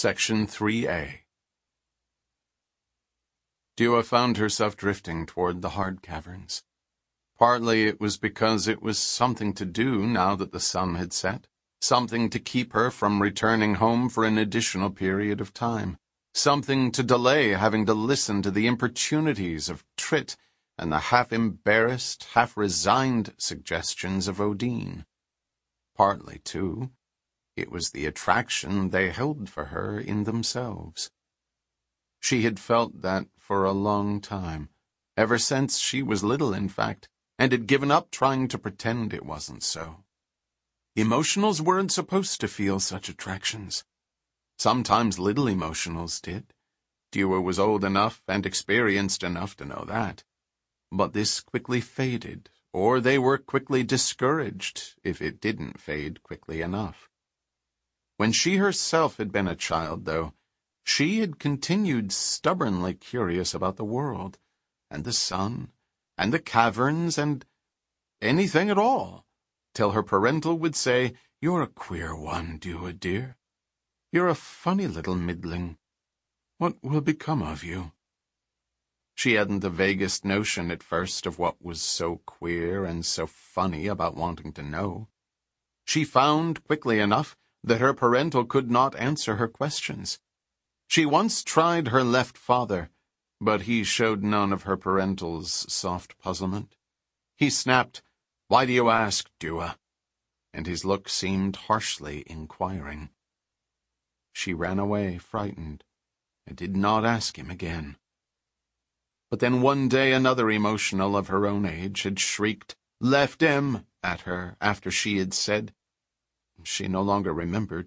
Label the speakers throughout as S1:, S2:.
S1: Section 3A. Dua found herself drifting toward the hard caverns. Partly it was because it was something to do now that the sun had set, something to keep her from returning home for an additional period of time, something to delay having to listen to the importunities of Trit and the half-embarrassed, half-resigned suggestions of Odin. Partly, too, it was the attraction they held for her in themselves. She had felt that for a long time, ever since she was little, in fact, and had given up trying to pretend it wasn't so. Emotionals weren't supposed to feel such attractions. Sometimes little emotionals did. Dua was old enough and experienced enough to know that. But this quickly faded, or they were quickly discouraged if it didn't fade quickly enough. When she herself had been a child, though, she had continued stubbornly curious about the world, and the sun, and the caverns, and anything at all, till her parental would say, "You're a queer one, Dua, dear. You're a funny little middling. What will become of you?" She hadn't the vaguest notion at first of what was so queer and so funny about wanting to know. She found, quickly enough, that her parental could not answer her questions. She once tried her left father, but he showed none of her parental's soft puzzlement. He snapped, "Why do you ask, Dua?" And his look seemed harshly inquiring. She ran away, frightened, and did not ask him again. But then one day another emotional of her own age had shrieked, "Left him!" at her after she had said, she no longer remembered.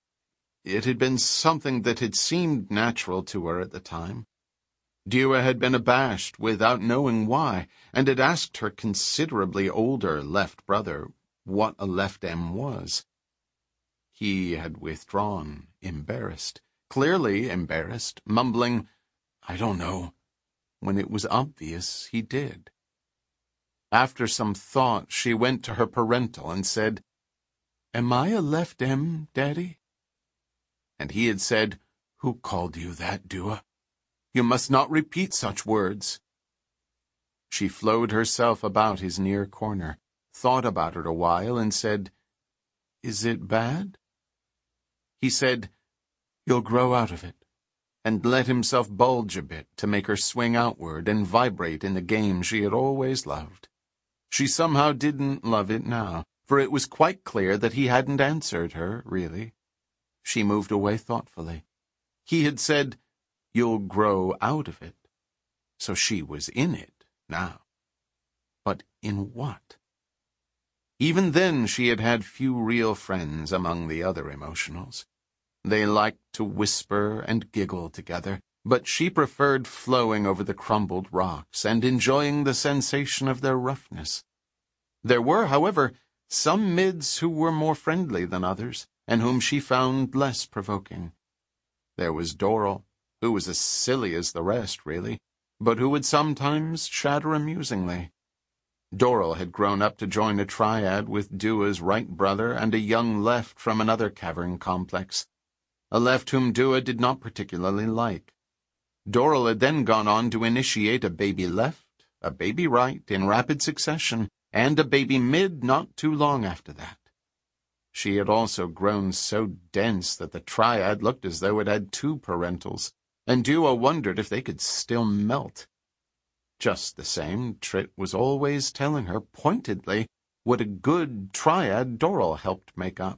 S1: It had been something that had seemed natural to her at the time. Dua had been abashed without knowing why, and had asked her considerably older left brother what a left M was. He had withdrawn, embarrassed, clearly embarrassed, mumbling, "I don't know," when it was obvious he did. After some thought, she went to her parental and said, "Am I a left M, Daddy?" And he had said, "Who called you that, Dua? You must not repeat such words." She flowed herself about his near corner, thought about it a while, and said, "Is it bad?" He said, "You'll grow out of it," and let himself bulge a bit to make her swing outward and vibrate in the game she had always loved. She somehow didn't love it now, for it was quite clear that he hadn't answered her, really. She moved away thoughtfully. He had said, "You'll grow out of it." So she was in it now. But in what? Even then she had had few real friends among the other emotionals. They liked to whisper and giggle together, but she preferred flowing over the crumbled rocks and enjoying the sensation of their roughness. There were, however, some mids who were more friendly than others, and whom she found less provoking. There was Doral, who was as silly as the rest, really, but who would sometimes chatter amusingly. Doral had grown up to join a triad with Dua's right brother and a young left from another cavern complex, a left whom Dua did not particularly like. Doral had then gone on to initiate a baby left, a baby right in rapid succession, and a baby mid not too long after that. She had also grown so dense that the triad looked as though it had two parentals, and Dua wondered if they could still melt. Just the same, Trit was always telling her pointedly what a good triad Doral helped make up.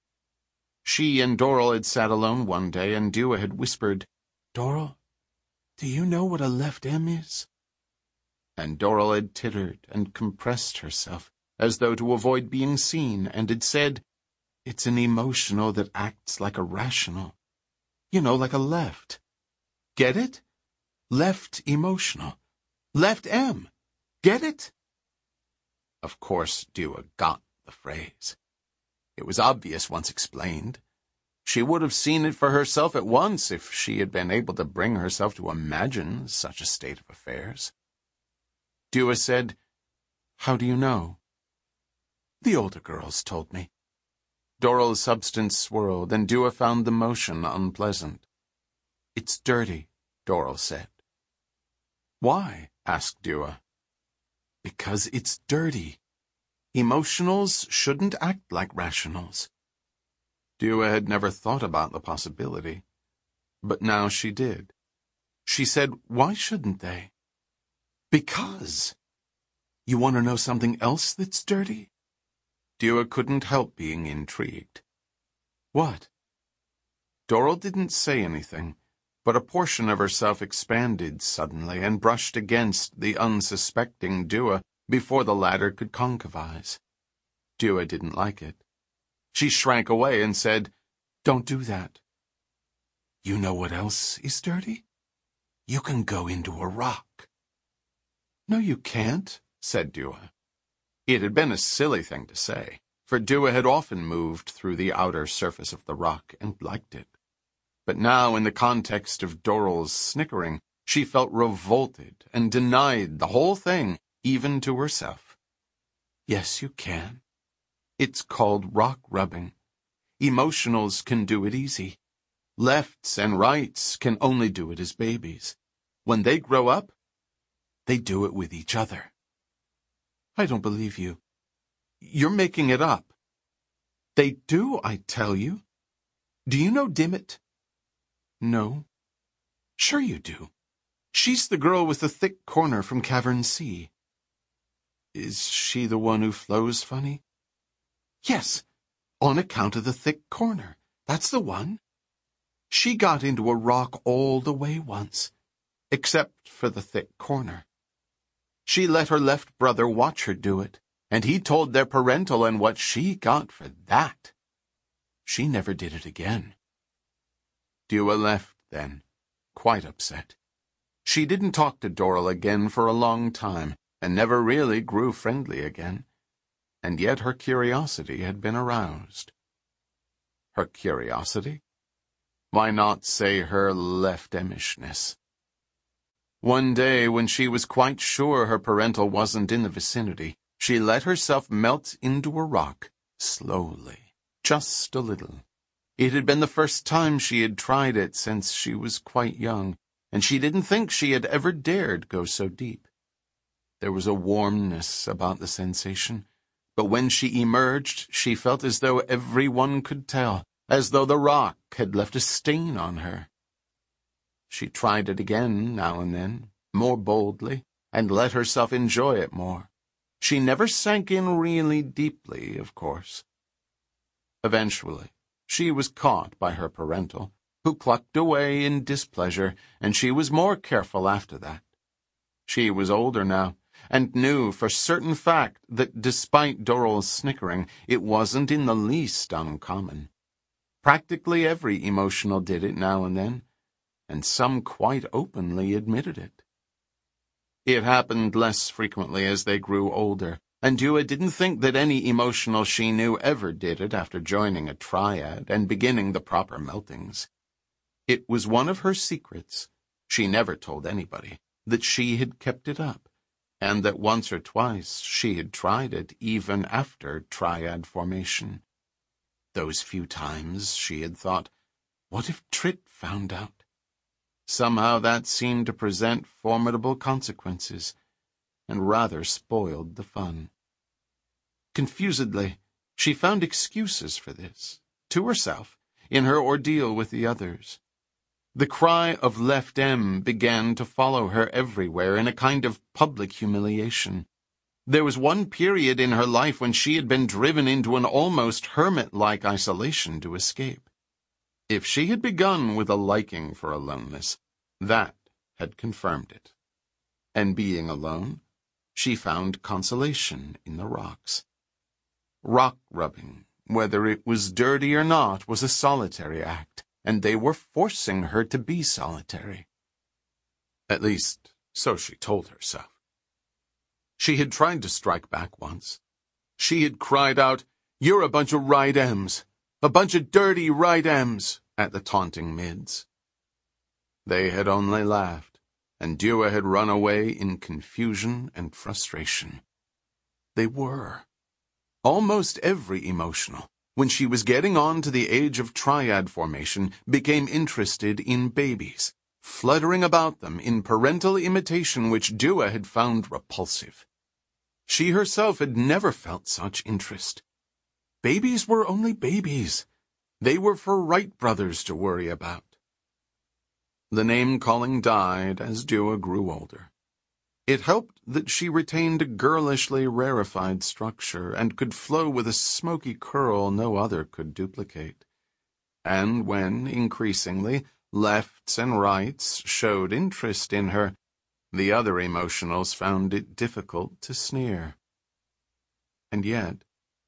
S1: She and Doral had sat alone one day, and Dua had whispered, "Doral, do you know what a left M is?" And Doral had tittered and compressed herself, as though to avoid being seen, and had said, "It's an emotional that acts like a rational. You know, like a left. Get it? Left emotional. Left M. Get it?" Of course, Dua got the phrase. It was obvious once explained. She would have seen it for herself at once if she had been able to bring herself to imagine such a state of affairs. Dua said, "How do you know?" "The older girls told me." Doral's substance swirled, and Dua found the motion unpleasant. "It's dirty," Doral said. "Why?" asked Dua. "Because it's dirty. Emotionals shouldn't act like rationals." Dua had never thought about the possibility, but now she did. She said, "Why shouldn't they?" "Because. You want to know something else that's dirty?" Dua couldn't help being intrigued. "What?" Doral didn't say anything, but a portion of herself expanded suddenly and brushed against the unsuspecting Dua before the latter could concavise. Dua didn't like it. She shrank away and said, "Don't do that." "You know what else is dirty? You can go into a rock." "No, you can't," said Dua. It had been a silly thing to say, for Dua had often moved through the outer surface of the rock and liked it. But now, in the context of Doral's snickering, she felt revolted and denied the whole thing, even to herself. "Yes, you can. It's called rock rubbing. Emotionals can do it easy. Lefts and rights can only do it as babies. When they grow up, they do it with each other." "I don't believe you. You're making it up." "They do, I tell you. Do you know Dimmitt?" "No." "Sure you do. She's the girl with the thick corner from Cavern C." "Is she the one who flows funny?" "Yes, on account of the thick corner. That's the one. She got into a rock all the way once, except for the thick corner. She let her left brother watch her do it, and he told their parental and what she got for that. She never did it again." Dua left then, quite upset. She didn't talk to Doral again for a long time, and never really grew friendly again. And yet her curiosity had been aroused. Her curiosity? Why not say her left-emishness? One day, when she was quite sure her parental wasn't in the vicinity, she let herself melt into a rock, slowly, just a little. It had been the first time she had tried it since she was quite young, and she didn't think she had ever dared go so deep. There was a warmness about the sensation, but when she emerged, she felt as though everyone could tell, as though the rock had left a stain on her. She tried it again now and then, more boldly, and let herself enjoy it more. She never sank in really deeply, of course. Eventually, she was caught by her parental, who clucked away in displeasure, and she was more careful after that. She was older now, and knew for certain fact that despite Doral's snickering, it wasn't in the least uncommon. Practically every emotional did it now and then, and some quite openly admitted it. It happened less frequently as they grew older, and Dua didn't think that any emotional she knew ever did it after joining a triad and beginning the proper meltings. It was one of her secrets, she never told anybody, that she had kept it up, and that once or twice she had tried it even after triad formation. Those few times she had thought, what if Trit found out? Somehow that seemed to present formidable consequences, and rather spoiled the fun. Confusedly, she found excuses for this, to herself, in her ordeal with the others. The cry of Left M began to follow her everywhere in a kind of public humiliation. There was one period in her life when she had been driven into an almost hermit-like isolation to escape. If she had begun with a liking for aloneness, that had confirmed it. And being alone, she found consolation in the rocks. Rock rubbing, whether it was dirty or not, was a solitary act, and they were forcing her to be solitary. At least, so she told herself. She had tried to strike back once. She had cried out, "You're a bunch of right M's, a bunch of dirty right M's," at the taunting mids. They had only laughed, and Dua had run away in confusion and frustration. They were. Almost every emotional, when she was getting on to the age of triad formation, became interested in babies, fluttering about them in parental imitation which Dua had found repulsive. She herself had never felt such interest. Babies were only babies. They were for Wright brothers to worry about. The name-calling died as Dua grew older. It helped that she retained a girlishly rarefied structure and could flow with a smoky curl no other could duplicate. And when, increasingly, lefts and rights showed interest in her, the other emotionals found it difficult to sneer. And yet,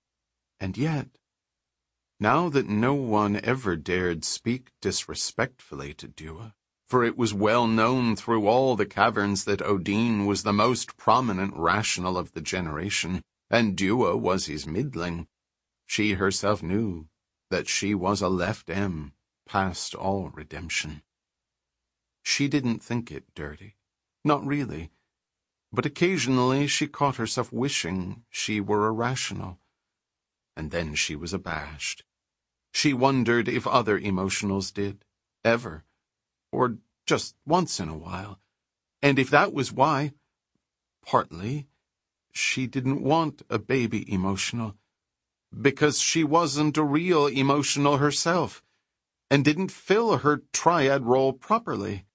S1: now that no one ever dared speak disrespectfully to Dua, for it was well known through all the caverns that Odin was the most prominent rational of the generation, and Dua was his middling, she herself knew that she was a left M, past all redemption. She didn't think it dirty, not really, but occasionally she caught herself wishing she were irrational, and then she was abashed. She wondered if other emotionals did, ever, or just once in a while, and if that was why, partly, she didn't want a baby emotional, because she wasn't a real emotional herself, and didn't fill her triad role properly.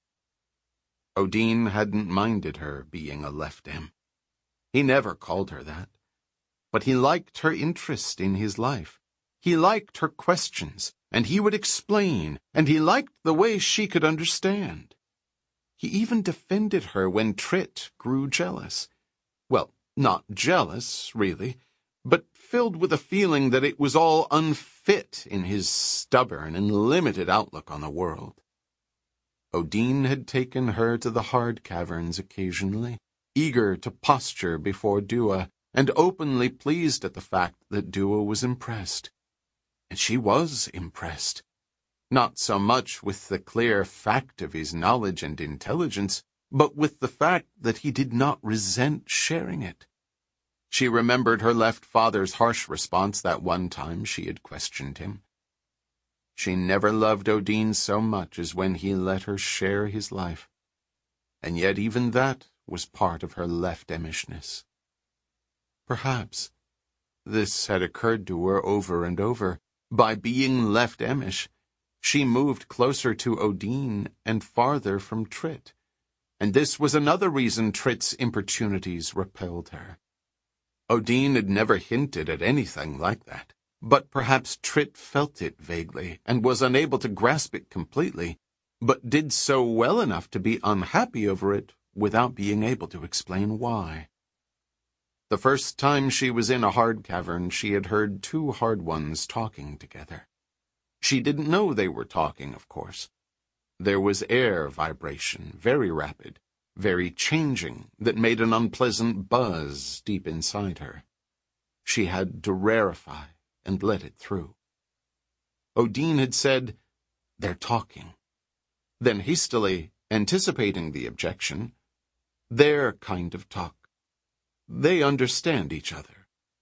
S1: Odin hadn't minded her being a left M. He never called her that. But he liked her interest in his life. He liked her questions, and he would explain, and he liked the way she could understand. He even defended her when Trit grew jealous. Well, not jealous, really, but filled with a feeling that it was all unfit in his stubborn and limited outlook on the world. Odin had taken her to the hard caverns occasionally, eager to posture before Dua, and openly pleased at the fact that Dua was impressed. And she was impressed, not so much with the clear fact of his knowledge and intelligence, but with the fact that he did not resent sharing it. She remembered her left father's harsh response that one time she had questioned him. She never loved Odin so much as when he let her share his life, and yet even that was part of her left-emishness. Perhaps this had occurred to her over and over. By being left-emish, she moved closer to Odin and farther from Trit, and this was another reason Trit's importunities repelled her. Odin had never hinted at anything like that, but perhaps Trit felt it vaguely and was unable to grasp it completely, but did so well enough to be unhappy over it without being able to explain why. The first time she was in a hard cavern, she had heard two hard ones talking together. She didn't know they were talking, of course. There was air vibration, very rapid, very changing, that made an unpleasant buzz deep inside her. She had to rarefy and let it through. Odin had said, "They're talking." Then hastily, anticipating the objection, "Their kind of talk. They understand each other."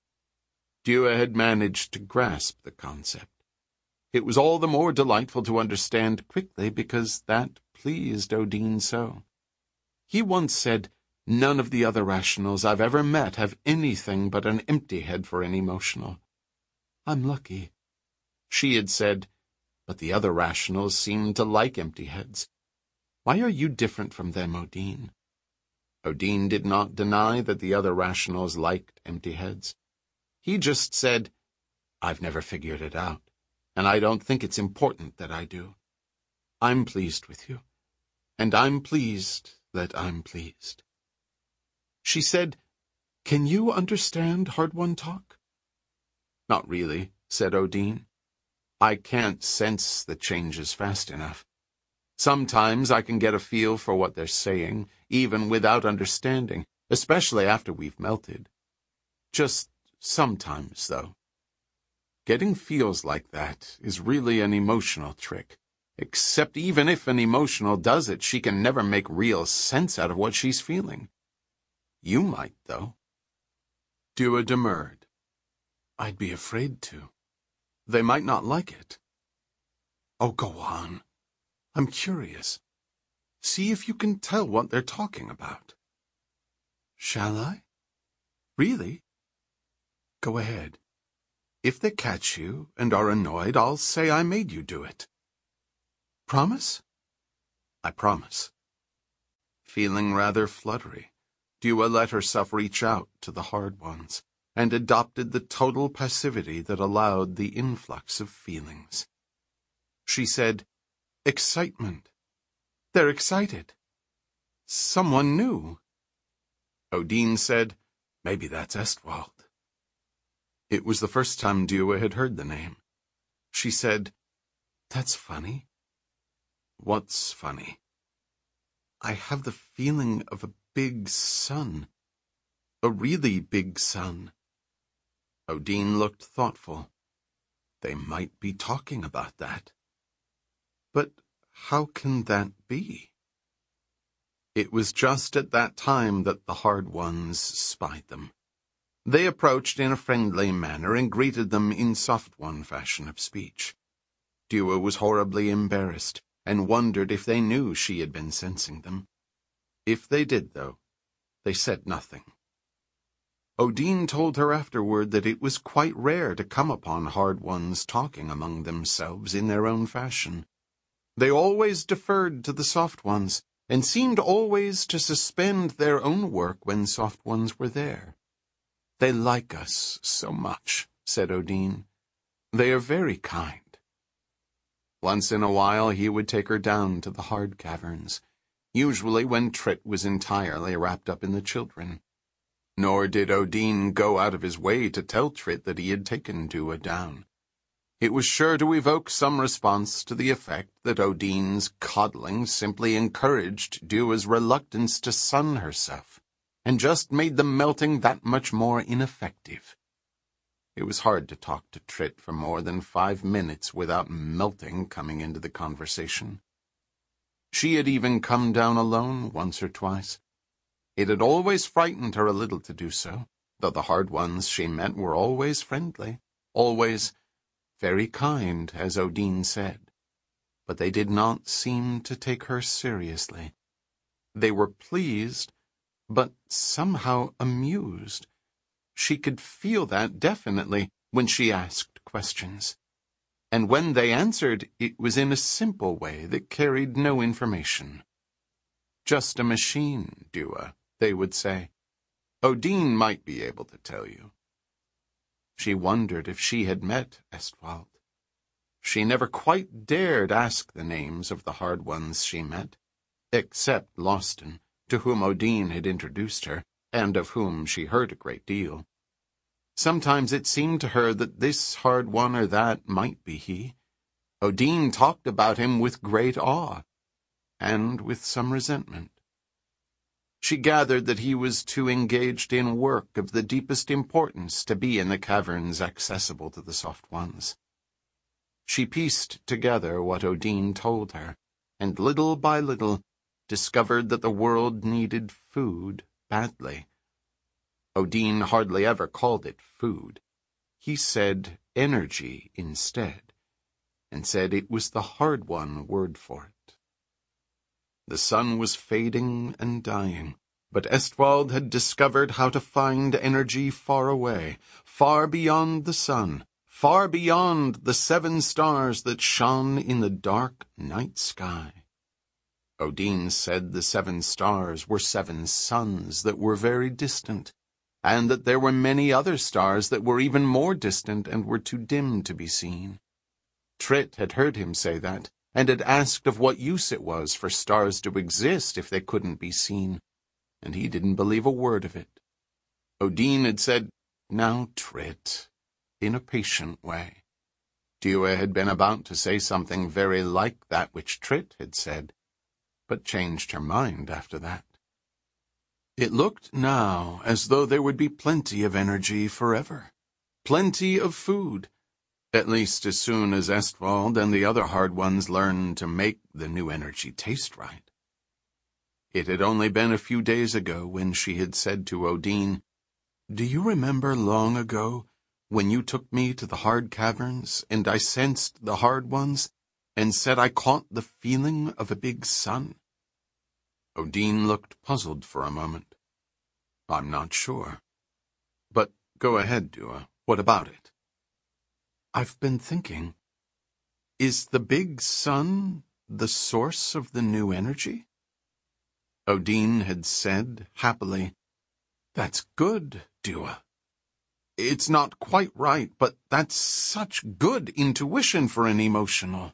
S1: Dua had managed to grasp the concept. It was all the more delightful to understand quickly because that pleased Odin so. He once said, "None of the other rationals I've ever met have anything but an empty head for an emotional." "I'm lucky." She had said, "But the other rationals seem to like empty heads. Why are you different from them, Odin?" Odin did not deny that the other rationals liked empty heads. He just said, "I've never figured it out, and I don't think it's important that I do. I'm pleased with you, and I'm pleased that I'm pleased." She said, "Can you understand Hard One talk?" "Not really," said Odin. "I can't sense the changes fast enough. Sometimes I can get a feel for what they're saying, even without understanding, especially after we've melted. Just sometimes, though. Getting feels like that is really an emotional trick, except even if an emotional does it, she can never make real sense out of what she's feeling. You might, though." Dua demurred. "I'd be afraid to." They might not like it. Oh, go on. I'm curious. See if you can tell what they're talking about. Shall I? Really? Go ahead. If they catch you and are annoyed, I'll say I made you do it. Promise? I promise. Feeling rather fluttery, Dua let herself reach out to the hard ones and adopted the total passivity that allowed the influx of feelings. She said, Excitement. They're excited. Someone new. Odin said, Maybe that's Estwald. It was the first time Dua had heard the name. She said, That's funny. What's funny? I have the feeling of a big sun. A really big sun. Odin looked thoughtful. They might be talking about that. But how can that be? It was just at that time that the Hard Ones spied them. They approached in a friendly manner and greeted them in soft one fashion of speech. Dua was horribly embarrassed and wondered if they knew she had been sensing them. If they did, though, they said nothing. Odin told her afterward that it was quite rare to come upon Hard Ones talking among themselves in their own fashion. They always deferred to the Soft Ones, and seemed always to suspend their own work when Soft Ones were there. They like us so much, said Odin. They are very kind. Once in a while he would take her down to the hard caverns, usually when Trit was entirely wrapped up in the children. Nor did Odin go out of his way to tell Trit that he had taken Dua down. It was sure to evoke some response to the effect that Odin's coddling simply encouraged Dua's reluctance to sun herself, and just made the melting that much more ineffective. It was hard to talk to Trit for more than 5 minutes without melting coming into the conversation. She had even come down alone once or twice. It had always frightened her a little to do so, though the Hard Ones she met were always friendly, always very kind, as Odin said. But they did not seem to take her seriously. They were pleased, but somehow amused. She could feel that definitely when she asked questions. And when they answered, it was in a simple way that carried no information. Just a machine, Dua, they would say. Odin might be able to tell you. She wondered if she had met Estwald. She never quite dared ask the names of the Hard Ones she met, except Losten, to whom Odin had introduced her, and of whom she heard a great deal. Sometimes it seemed to her that this Hard One or that might be he. Odin talked about him with great awe, and with some resentment. She gathered that he was too engaged in work of the deepest importance to be in the caverns accessible to the Soft Ones. She pieced together what Odin told her, and little by little discovered that the world needed food badly. Odin hardly ever called it food. He said energy instead, and said it was the Hard One word for it. The sun was fading and dying, but Estwald had discovered how to find energy far away, far beyond the sun, far beyond the 7 stars that shone in the dark night sky. Odin said the 7 stars were 7 suns that were very distant, and that there were many other stars that were even more distant and were too dim to be seen. Trit had heard him say that, and had asked of what use it was for stars to exist if they couldn't be seen, and he didn't believe a word of it. Odin had said, "Now, Trit," in a patient way. Dua had been about to say something very like that which Trit had said, but changed her mind after that. It looked now as though there would be plenty of energy forever, plenty of food, at least as soon as Estwald and the other Hard Ones learned to make the new energy taste right. It had only been a few days ago when she had said to Odin, "Do you remember long ago when you took me to the hard caverns, and I sensed the hard ones, and said I caught the feeling of a big sun?" Odin looked puzzled for a moment. "I'm not sure. But go ahead, Dua. What about it?" "I've been thinking. Is the big sun the source of the new energy?" Odin had said happily, "That's good, Dua. It's not quite right, but that's such good intuition for an emotional."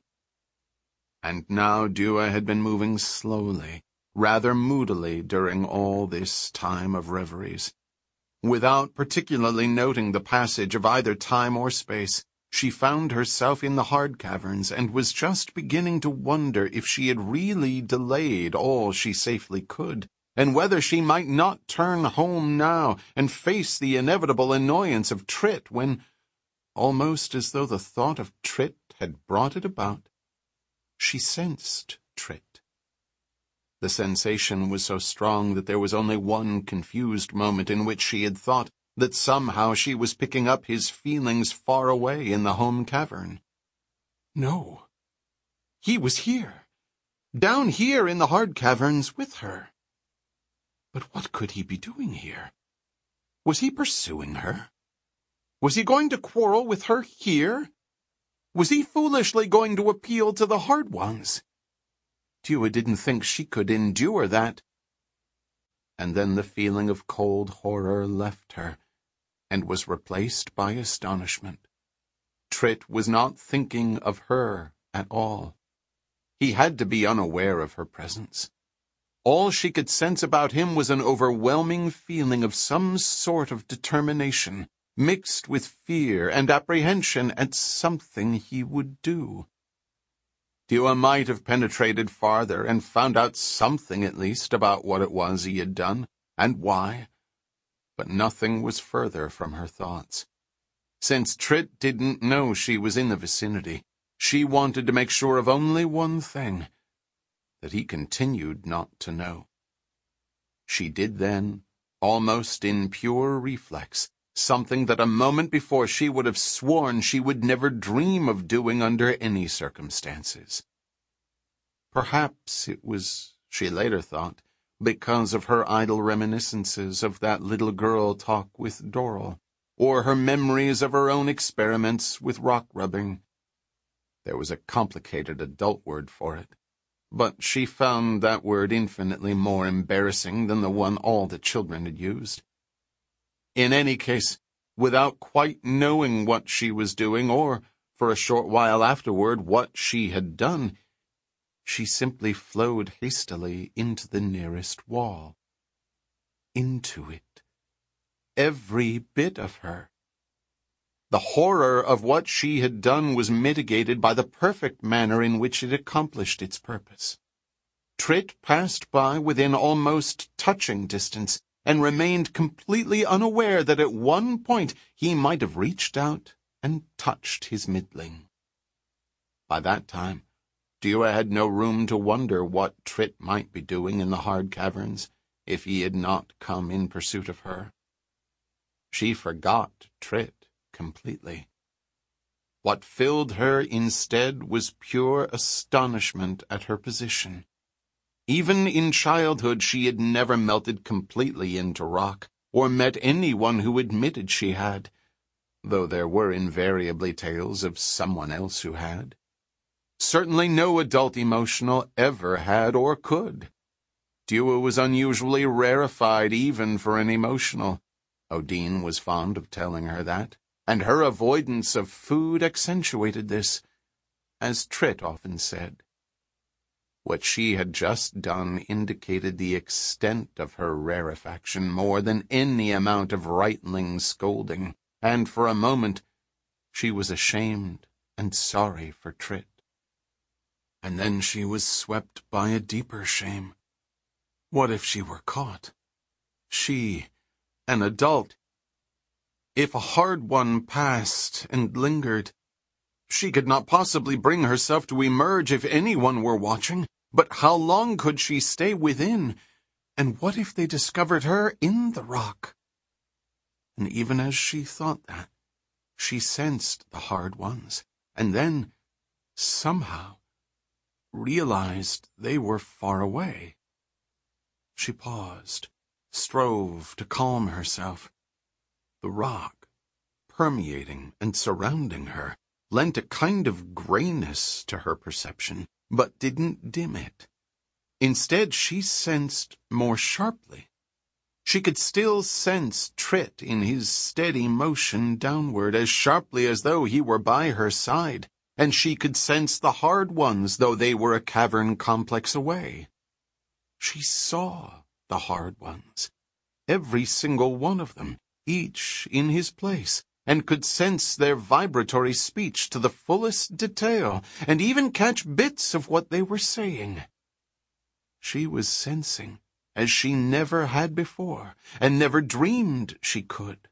S1: And now Dua had been moving slowly, rather moodily during all this time of reveries. Without particularly noting the passage of either time or space, she found herself in the hard caverns and was just beginning to wonder if she had really delayed all she safely could, and whether she might not turn home now and face the inevitable annoyance of Trit when, almost as though the thought of Trit had brought it about, she sensed Trit. The sensation was so strong that there was only one confused moment in which she had thought that somehow she was picking up his feelings far away in the home cavern. No, he was here, down here in the hard caverns with her. But what could he be doing here? Was he pursuing her? Was he going to quarrel with her here? Was he foolishly going to appeal to the hard ones? Dua didn't think she could endure that. And then the feeling of cold horror left her, and was replaced by astonishment. Trit was not thinking of her at all. He had to be unaware of her presence. All she could sense about him was an overwhelming feeling of some sort of determination, mixed with fear and apprehension at something he would do. Dua might have penetrated farther and found out something at least about what it was he had done, and why, but nothing was further from her thoughts. Since Trit didn't know she was in the vicinity, she wanted to make sure of only one thing, that he continued not to know. She did then, almost in pure reflex, something that a moment before she would have sworn she would never dream of doing under any circumstances. Perhaps it was, she later thought, because of her idle reminiscences of that little girl talk with Doral, or her memories of her own experiments with rock-rubbing. There was a complicated adult word for it, but she found that word infinitely more embarrassing than the one all the children had used. In any case, without quite knowing what she was doing, or, for a short while afterward, what she had done, she simply flowed hastily into the nearest wall. Into it. Every bit of her. The horror of what she had done was mitigated by the perfect manner in which it accomplished its purpose. Trit passed by within almost touching distance, and remained completely unaware that at one point he might have reached out and touched his middling. By that time, Dua had no room to wonder what Trit might be doing in the hard caverns if he had not come in pursuit of her. She forgot Trit completely. What filled her instead was pure astonishment at her position. Even in childhood she had never melted completely into rock, or met anyone who admitted she had, though there were invariably tales of someone else who had. Certainly no adult emotional ever had or could. Dua was unusually rarefied even for an emotional. Odin was fond of telling her that, and her avoidance of food accentuated this, as Trit often said. What she had just done indicated the extent of her rarefaction more than any amount of rightling scolding, and for a moment she was ashamed and sorry for Trit. And then she was swept by a deeper shame. What if she were caught? She, an adult. If a hard one passed and lingered, she could not possibly bring herself to emerge if anyone were watching. But how long could she stay within? And what if they discovered her in the rock? And even as she thought that, She sensed the hard ones, and then, somehow, realized they were far away. She paused, strove to calm herself. The rock, permeating and surrounding her, lent a kind of grayness to her perception, but didn't dim it. Instead, she sensed more sharply. She could still sense Trit in his steady motion downward, as sharply as though he were by her side, and she could sense the hard ones, though they were a cavern complex away. She saw the hard ones, every single one of them, each in his place, and could sense their vibratory speech to the fullest detail, and even catch bits of what they were saying. She was sensing as she never had before, and never dreamed she could.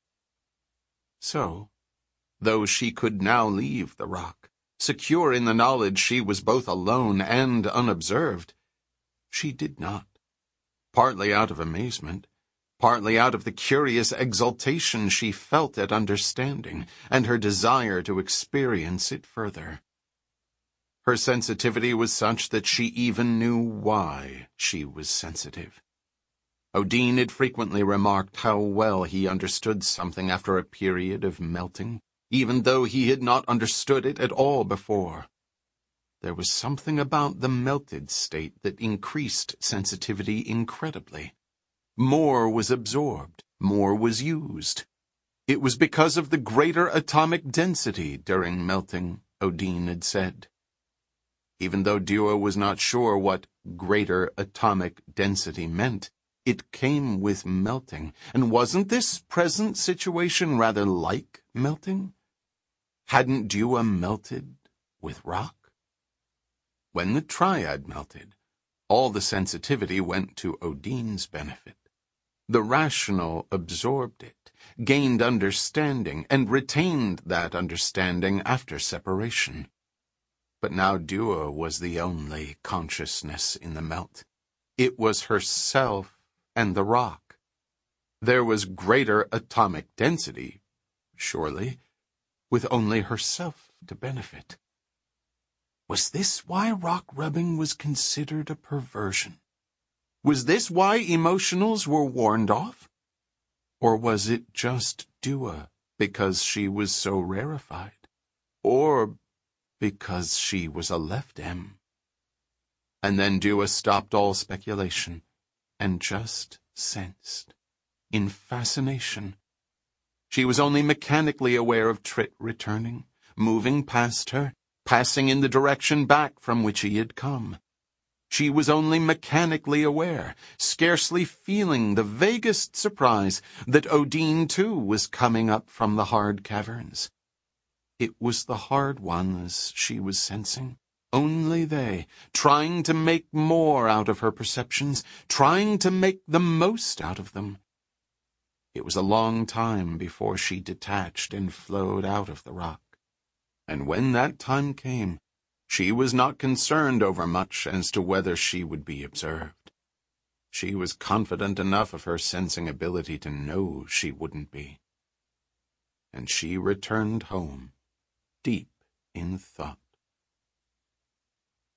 S1: So, though she could now leave the rock, secure in the knowledge she was both alone and unobserved, she did not, partly out of amazement, partly out of the curious exultation she felt at understanding, and her desire to experience it further. Her sensitivity was such that she even knew why she was sensitive. Odin had frequently remarked how well he understood something after a period of melting, even though he had not understood it at all before. There was something about the melted state that increased sensitivity incredibly. More was absorbed, more was used. It was because of the greater atomic density during melting, Odin had said. Even though Dua was not sure what greater atomic density meant, it came with melting, and wasn't this present situation rather like melting? Hadn't Dua melted with rock? When the triad melted, all the sensitivity went to Odin's benefit. The rational absorbed it, gained understanding, and retained that understanding after separation. But now Dua was the only consciousness in the melt. It was herself and the rock. There was greater atomic density, surely, with only herself to benefit. Was this why rock rubbing was considered a perversion? Was this why emotionals were warned off? Or was it just Dua because she was so rarefied? Or because she was a left-em? And then Dua stopped all speculation and just sensed, in fascination. She was only mechanically aware of Trit returning, moving past her, passing in the direction back from which he had come. She was only mechanically aware, scarcely feeling the vaguest surprise that Odin too was coming up from the hard caverns. It was the hard ones she was sensing. Only they, trying to make more out of her perceptions, trying to make the most out of them. It was a long time before she detached and flowed out of the rock. And when that time came, she was not concerned overmuch as to whether she would be observed. She was confident enough of her sensing ability to know she wouldn't be. And she returned home, deep in thought.